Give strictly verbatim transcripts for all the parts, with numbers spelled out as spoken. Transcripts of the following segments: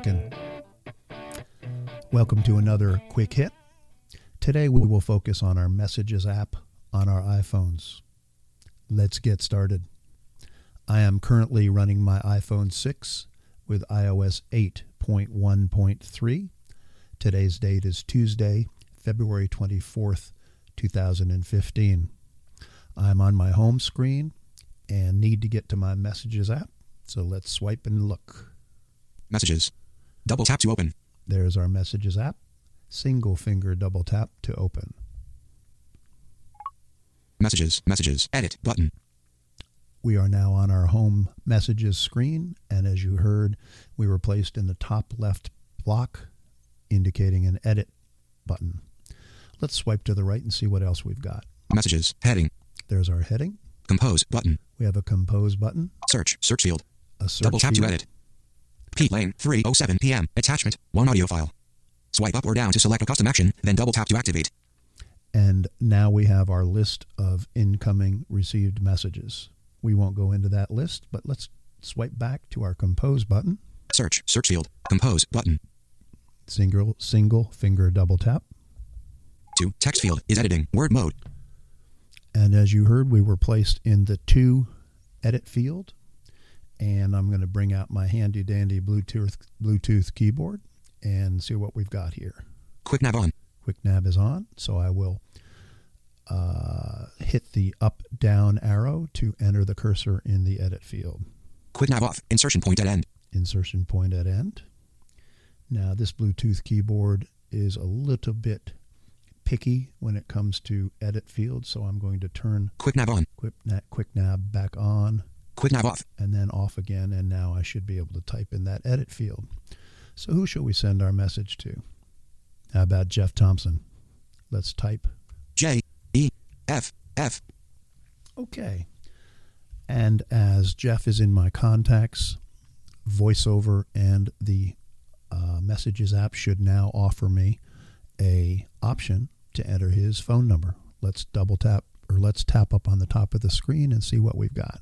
clicking. Welcome to another quick hit. Today we will focus on our Messages app on our iPhones. Let's get started. I am currently running my iPhone six with i O S eight point one point three. Today's date is Tuesday, February twenty-fourth, two thousand fifteen. I'm on my home screen and need to get to my Messages app, so let's swipe and look. Messages. Double tap to open. There's our Messages app. Single finger double tap to open. Messages, messages, edit button. We are now on our home Messages screen, and as you heard, we were placed in the top left block, indicating an edit button. Let's swipe to the right and see what else we've got. Messages, heading. There's our heading. Compose button. We have a compose button. Search, search field. A search Double tap field. to edit. P lane, three oh seven p m Attachment, one audio file. Swipe up or down to select a custom action, then double tap to activate. And now we have our list of incoming received messages. We won't go into that list, but let's swipe back to our compose button. Search, search field. Compose button. Single, single finger double tap. Two, text field is editing, word mode. And as you heard, we were placed in the to edit field. And I'm going to bring out my handy dandy Bluetooth Bluetooth keyboard and see what we've got here. Quick nav on. Quick nav is on, so I will uh, hit the up down arrow to enter the cursor in the edit field. Quick nav off. Insertion point at end. Insertion point at end. Now this Bluetooth keyboard is a little bit picky when it comes to edit field, so I'm going to turn Quick nav on. Quick nav, quick nav back on. Quick nav off. And then off again, and now I should be able to type in that edit field. So who shall we send our message to? How about Jeff Thompson? Let's type J E F F. Okay. And as Jeff is in my contacts, VoiceOver and the uh, Messages app should now offer me a option to enter his phone number. Let's double tap, or let's tap up on the top of the screen and see what we've got.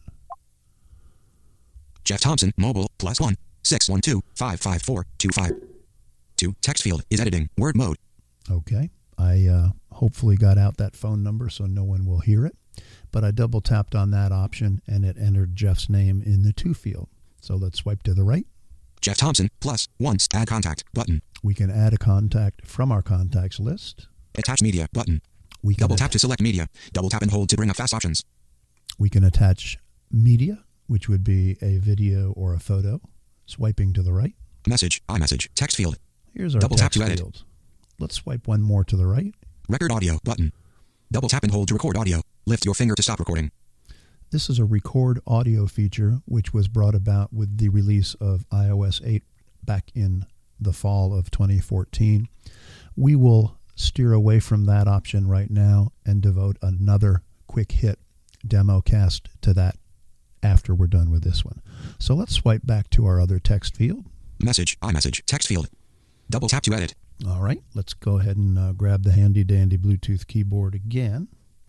Jeff Thompson, mobile, plus one, six one two, five five four, two five. Two, text field is editing, word mode. Okay. I uh, hopefully got out that phone number so no one will hear it. But I double tapped on that option and it entered Jeff's name in the to field. So let's swipe to the right. Jeff Thompson, plus once, add contact button. We can add a contact from our contacts list. Attach media button. We can Double at- tap to select media. Double tap and hold to bring up fast options. We can attach media, which would be a video or a photo. Swiping to the right. Message, iMessage, text field. Here's our Double tap text to edit. field. Let's swipe one more to the right. Record audio button. Double tap and hold to record audio. Lift your finger to stop recording. This is a record audio feature which was brought about with the release of i O S eight back in the fall of twenty fourteen. We will steer away from that option right now and devote another quick hit demo cast to that after we're done with this one. So let's swipe back to our other text field. Message, iMessage, text field. Double tap to edit. All right, let's go ahead and uh, grab the handy dandy Bluetooth keyboard again.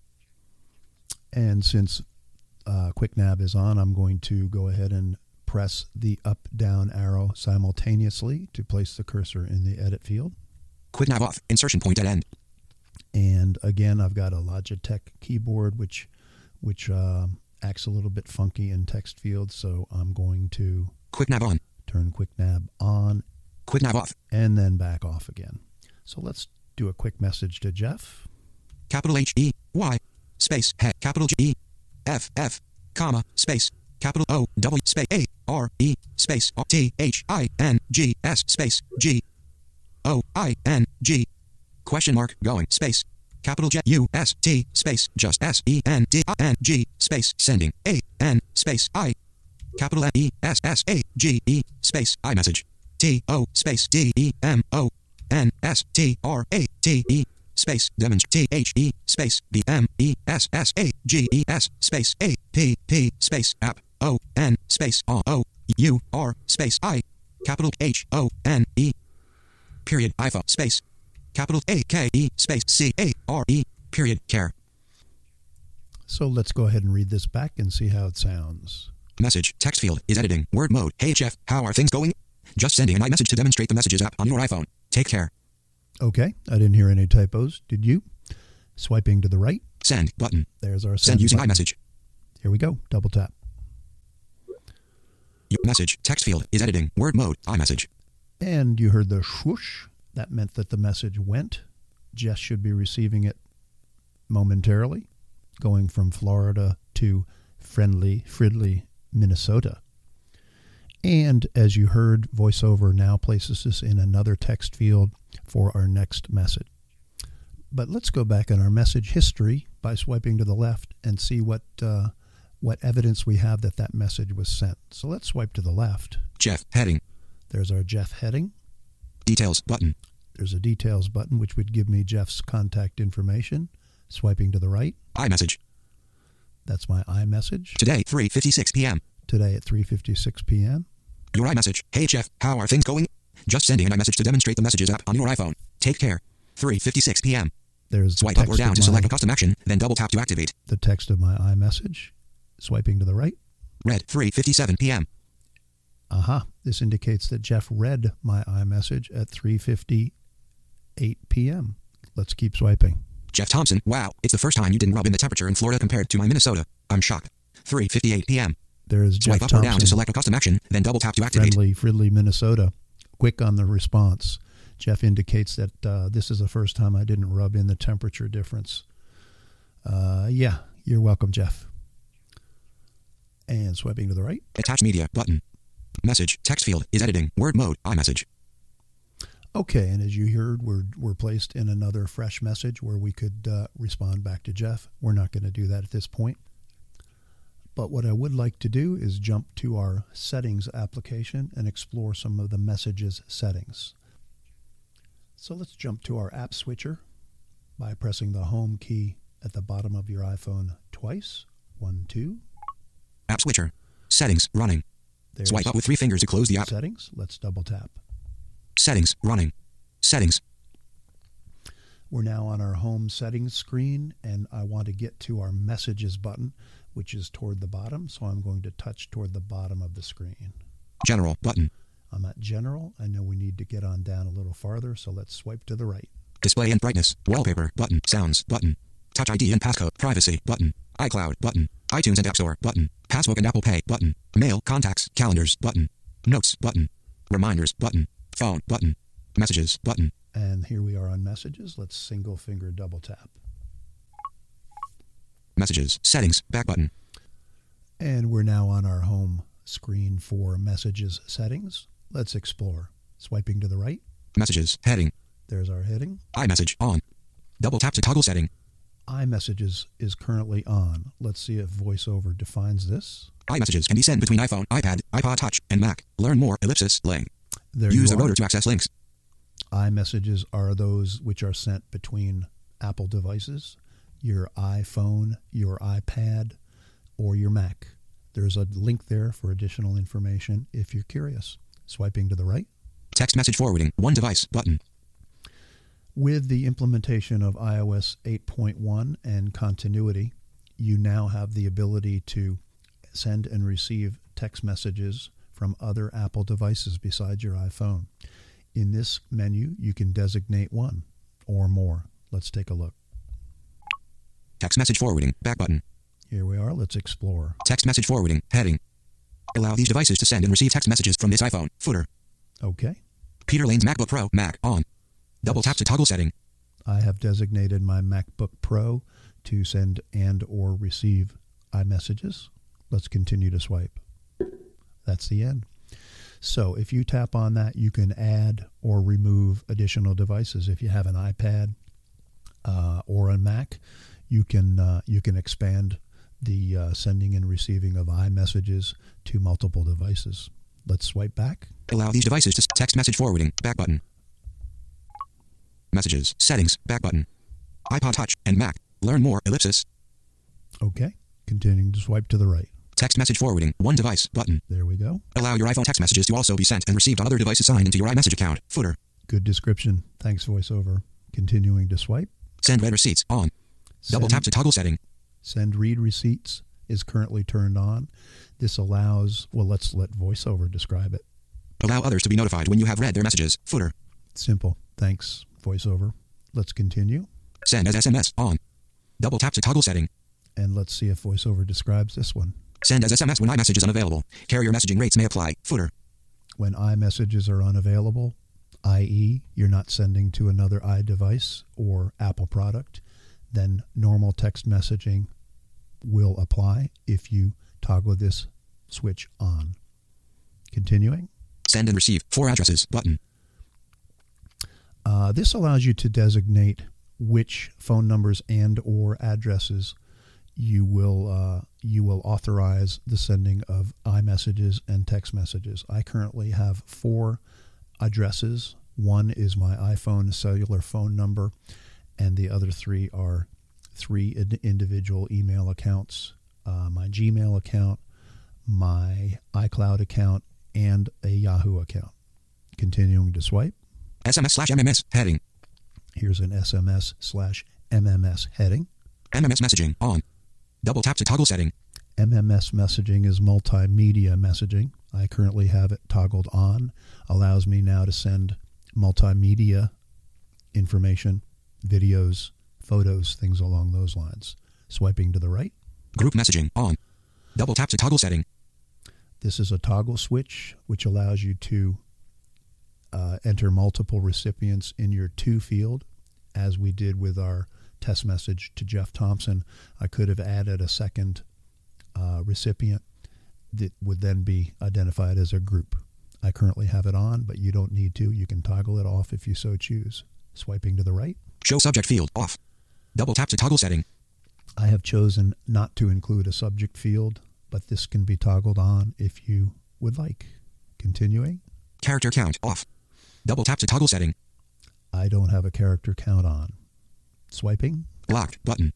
And since uh, QuickNav is on, I'm going to go ahead and press the up-down arrow simultaneously to place the cursor in the edit field. Quick nav off. Insertion point at end. And again, I've got a Logitech keyboard, which which uh, acts a little bit funky in text fields, so I'm going to Quick nav on. turn QuickNav on Quick nav off. and then back off again. So let's do a quick message to Jeff. Capital H E Y space head capital G E F F comma space capital O W space A R E space T H I N G S space G O I N G question mark going space capital J U S T space just S E N D I N G space sending A N space I capital N E S S A G E space iMessage T O space D E M O N S T R A T E space demonstrate T H E space B M E S S A G E S space A P P space app O N space O O U R space I capital H O N E period iPhone space capital A K E space C A R E period care. So let's go ahead and read this back and see how it sounds. Message text field is editing word mode. Hey Jeff, how are things going? Just sending an iMessage to demonstrate the Messages app on your iPhone. Take care. Okay, I didn't hear any typos. Did you? Swiping to the right. Send button. There's our Send send using button. iMessage. Here we go. Double tap. Your message text field is editing. Word mode. iMessage. And you heard the swoosh. That meant that the message went. Jess should be receiving it momentarily, going from Florida to friendly, Fridley, Minnesota. And as you heard, VoiceOver now places us in another text field for our next message. But let's go back in our message history by swiping to the left and see what uh, what evidence we have that that message was sent. So let's swipe to the left. Jeff heading. There's our Jeff heading. Details button. There's a details button, which would give me Jeff's contact information. Swiping to the right. iMessage. That's my iMessage. Today, three fifty-six p.m. Today at three fifty-six p.m. Your iMessage. Hey Jeff, how are things going? Just sending an iMessage to demonstrate the Messages app on your iPhone. Take care. three fifty-six p.m. There's Swipe the up or text down of to my- select a custom action, then double tap to activate. the text of my iMessage. Swiping to the right. Read, three fifty-seven p.m. Aha. This indicates that Jeff read my iMessage at three fifty-eight p.m. Let's keep swiping. Jeff Thompson, wow, it's the first time you didn't rub in the temperature in Florida compared to my Minnesota. I'm shocked. three fifty-eight p.m. There's Jeff Swipe up or down to Thompson, select a custom action, then double tap to activate. friendly, Fridley, Minnesota. Quick on the response. Jeff indicates that uh, this is the first time I didn't rub in the temperature difference. Uh, yeah, you're welcome, Jeff. And swiping to the right. Attach media button. Message text field is editing. Word mode. iMessage. Okay, and as you heard, we're we're placed in another fresh message where we could uh, respond back to Jeff. We're not going to do that at this point. But what I would like to do is jump to our settings application and explore some of the messages settings. So let's jump to our app switcher by pressing the home key at the bottom of your iPhone twice. One, two. App switcher. Settings running. There's Swipe up with three fingers to close the app. settings. Let's double tap. Settings running. Settings. We're now on our home settings screen, and I want to get to our messages button, which is toward the bottom. So I'm going to touch toward the bottom of the screen. General button. I'm at general. I know we need to get on down a little farther, so let's swipe to the right. Display and brightness. Wallpaper button. Sounds button. Touch I D and passcode. Privacy button. iCloud button. iTunes and App Store button. Passbook and Apple Pay button. Mail, contacts, calendars button. Notes button. Reminders button. Phone button. Messages button. And here we are on messages. Let's single finger double tap. Messages. Settings. Back button. And we're now on our home screen for messages settings. Let's explore. Swiping to the right. Messages. Heading. There's our heading. iMessage on. Double tap to toggle setting. iMessages is currently on. Let's see if VoiceOver defines this. iMessages can be sent between iPhone, iPad, iPod Touch, and Mac. Learn more. Ellipsis link. There Use you the are. rotor to access links. iMessages are those which are sent between Apple devices, your iPhone, your iPad, or your Mac. There's a link there for additional information if you're curious. Swiping to the right. Text message forwarding. One device button. With the implementation of i O S eight point one and continuity, you now have the ability to send and receive text messages from other Apple devices besides your iPhone. In this menu, you can designate one or more. Let's take a look. Text message forwarding. Back button. Here we are. Let's explore. Text message forwarding. Heading. Allow these devices to send and receive text messages from this iPhone. Footer. Okay. Peter Lane's MacBook Pro. Mac on. Double tap to toggle setting. I have designated my MacBook Pro to send and or receive iMessages. Let's continue to swipe. That's the end. So if you tap on that, you can add or remove additional devices. If you have an iPad uh, or a Mac, you can uh, you can expand the uh, sending and receiving of iMessages to multiple devices. Let's swipe back. Allow these devices to text message forwarding. Back button. Messages. Settings. Back button. iPod Touch and Mac. Learn more. Ellipsis. Okay. Continuing to swipe to the right. Text message forwarding. One device button. There we go. Allow your iPhone text messages to also be sent and received on other devices signed into your iMessage account. Footer. Good description. Thanks, VoiceOver. Continuing to swipe. Send read receipts on. Double Send- tap to toggle setting. Send read receipts is currently turned on. This allows, well, let's let VoiceOver describe it. Allow others to be notified when you have read their messages. Footer. Simple. Thanks, VoiceOver. Let's continue. Send as S M S on. Double tap to toggle setting. And let's see if VoiceOver describes this one. Send as S M S when iMessage is unavailable. Carrier messaging rates may apply. Footer. When iMessages are unavailable, that is you're not sending to another iDevice or Apple product, then normal text messaging will apply if you toggle this switch on. Continuing. Send and receive four addresses button. Uh, this allows you to designate which phone numbers and or addresses you will uh, you will authorize the sending of iMessages and text messages. I currently have four addresses. One is my iPhone cellular phone number, and the other three are three ind- individual email accounts, uh, my Gmail account, my iCloud account, and a Yahoo account. Continuing to swipe. S M S slash M M S heading. Here's an S M S slash M M S heading. M M S messaging on. Double tap to toggle setting. M M S messaging is multimedia messaging. I currently have it toggled on. Allows me now to send multimedia information, videos, photos, things along those lines. Swiping to the right. Group messaging on. Double tap to toggle setting. This is a toggle switch which allows you to uh, enter multiple recipients in your to field, as we did with our test message to Jeff Thompson. I could have added a second uh, recipient that would then be identified as a group. I currently have it on, but you don't need to. You can toggle it off if you so choose. Swiping to the right. Show subject field off. Double tap to toggle setting. I have chosen not to include a subject field, but this can be toggled on if you would like. Continuing. Character count off. Double tap to toggle setting. I don't have a character count on. Swiping. Blocked button.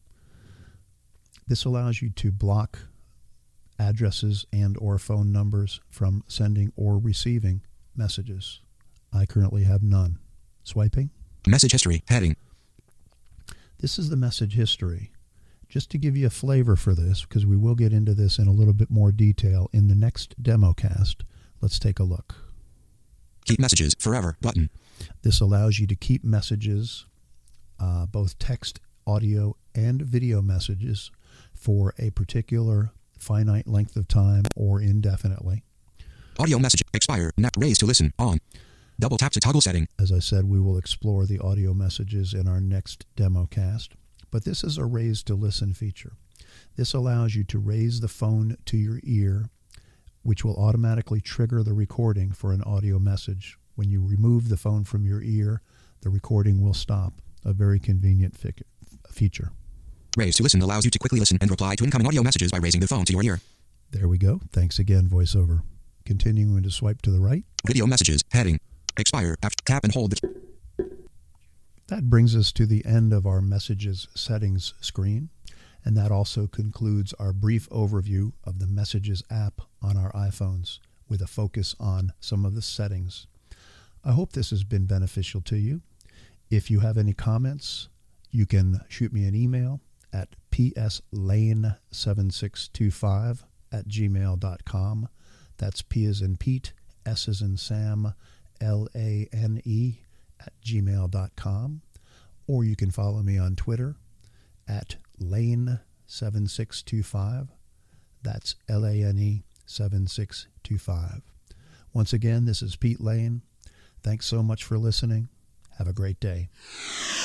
This allows you to block addresses and or phone numbers from sending or receiving messages. I currently have none. Swiping. Message history heading. This is the message history. Just to give you a flavor for this, because we will get into this in a little bit more detail in the next demo cast, let's take a look. Keep messages forever button. This allows you to keep messages, uh, both text, audio, and video messages, for a particular finite length of time or indefinitely. Audio message expire. Now raise to listen on. Double tap to toggle setting. As I said, we will explore the audio messages in our next demo cast, but this is a raise to listen feature. This allows you to raise the phone to your ear, which will automatically trigger the recording for an audio message. When you remove the phone from your ear, the recording will stop. A very convenient fi- feature. Raise to listen allows you to quickly listen and reply to incoming audio messages by raising the phone to your ear. There we go. Thanks again, VoiceOver. Continuing to swipe to the right. Video messages heading. Expire after tap and hold the. That brings us to the end of our messages settings screen, and that also concludes our brief overview of the Messages app on our iPhones, with a focus on some of the settings. I hope this has been beneficial to you. If you have any comments, you can shoot me an email at p s lane seven six two five at gmail dot com. That's P as in Pete, S as in Sam, L A N E at gmail dot com. Or you can follow me on Twitter at lane seven six two five. That's L A N E seven six two five. Once again, this is Pete Lane. Thanks so much for listening. Have a great day.